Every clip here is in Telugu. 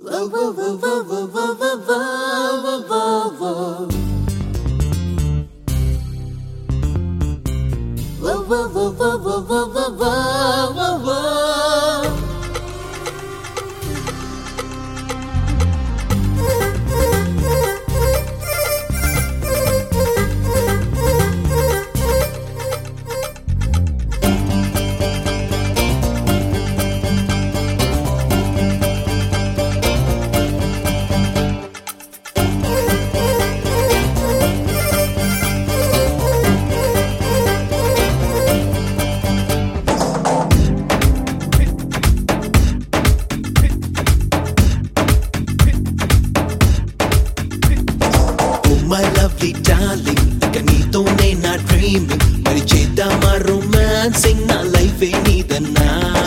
My lovely darling, ఇక నీతోనే నా డ్రీమింగ్ మరి చేద్దామా రొమాన్సింగ్ నా లైఫ్ ఏ నీదన్నా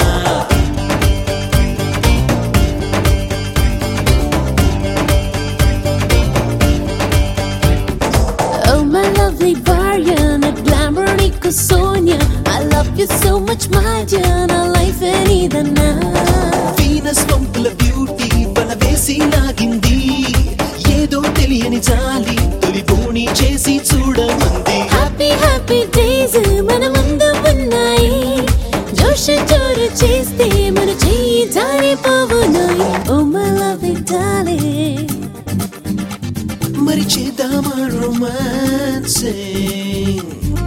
Oh my lovely Varian, a glamour నీకు Sonia, I love you so much my dear, నా లైఫ్ ఏ నీదన్నా వీనస్ వంపుల బ్యూటీ వల వేసి లాగింది ఏదో తెలియని జాలి తొలి బోణి చేసి చూడమంది హ్యాపీ హ్యాపీ డేస్ మన ముందు ఉన్నాయి జోష్ జోరు చేస్తే మన చెయ్యి జారిపోవునాయి ఓ మై లవ్లీ డార్లింగ్ మరి చేద్దామా రొమాన్సింగ్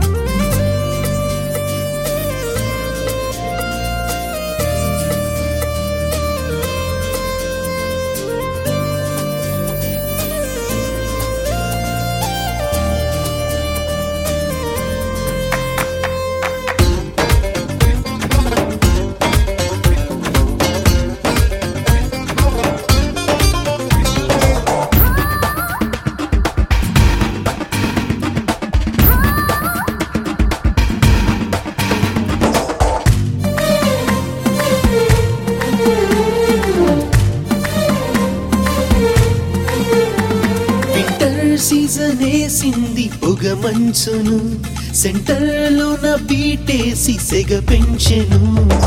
సీజన్ వేసింది పొగ మంచును సెంటర్లో నా బీటేసి సెగ పెంచెను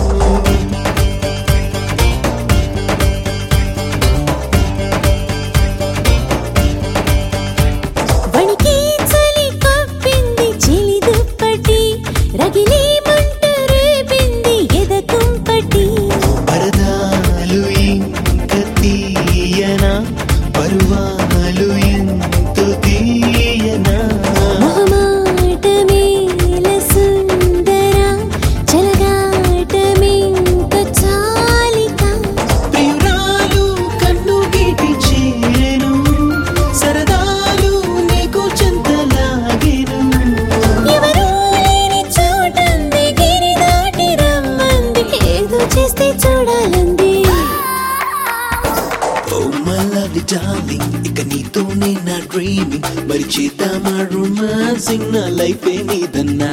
వణికి చలి కప్పింది చిలి దుప్పటి రగిలి మంట రేపింది ఎద కుంపటి పరదాలు ఇంక తీయనా పరువాలు ఎంతో తీయనా మొహమాటమేల సుందర చెలగాటమింక చాలిక ప్రియురాలు కన్ను గీటి చేను సరదాలు నీకు చెంతలాగెను ఎవరూ లేని చోటంది గిరి దాటి రమ్మంది ఏదో చేస్తే చూడాలంది Oh my lovely darling, ఇక నీతోనే నా డ్రీమింగ్ మరి చేద్దామా రొమాన్సింగ్ నా లైఫ్ ఏ నీదన్నా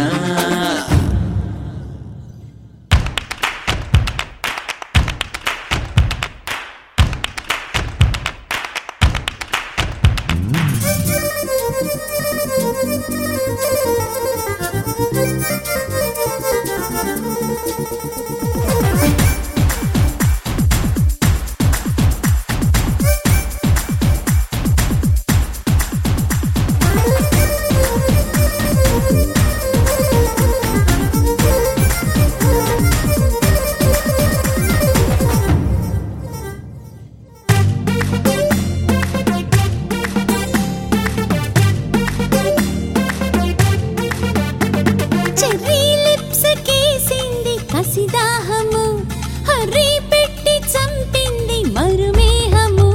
చెర్రీ లిప్స్ కేసింది కసిదాహము హర్రీ పెట్టి చంపింది మరుమేహము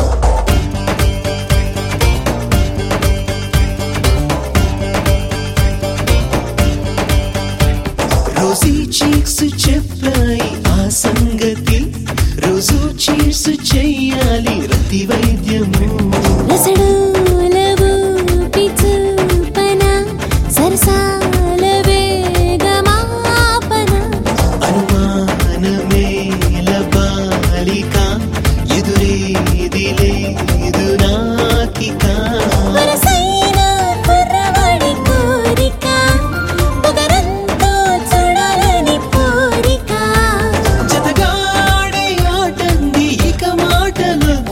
రోజీ చీక్స్ చెప్పాయి ఆ సంగతి రోజు చీర్స్ చెయ్యాలి రతి వైద్యము రసడోలవు పిచుపన సరసాల వేగమాపన అనుమానమేల బాలిక ఎదురేది లేదు నాకిక వరసైన కుర్రవాడి కోరిక పొగరంతో చూడాలని కోరిక జతగాడే ఆటంది ఇక మాటలు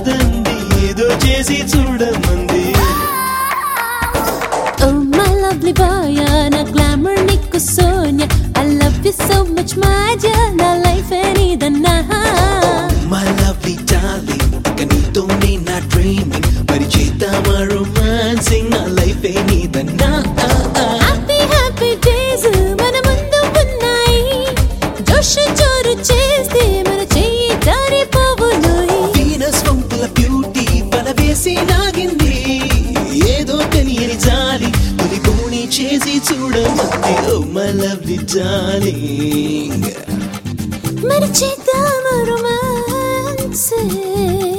చేసి చూడమంది Oh my lovely boy, na glamour nikku Sonia. I love you so much, my dear. Na life anidana. My lovely darling, ఇక నీతోనే నా dreaming మరి చేద్దామా romancing నా life ఏ నీదన్నా Happy happy days మన ముందు ఉన్నాయి. జోష్ జోరు చేస్తే మన చెయ్యి జారిపోవునోయ్. Venus వంపుల బ్యూటీ పలవేసి నాగింది ఏదో తెలియని జాలి తొలి పోనీ చేసి చూడమంది Oh my lovely darling మరి చేద్దామా romance.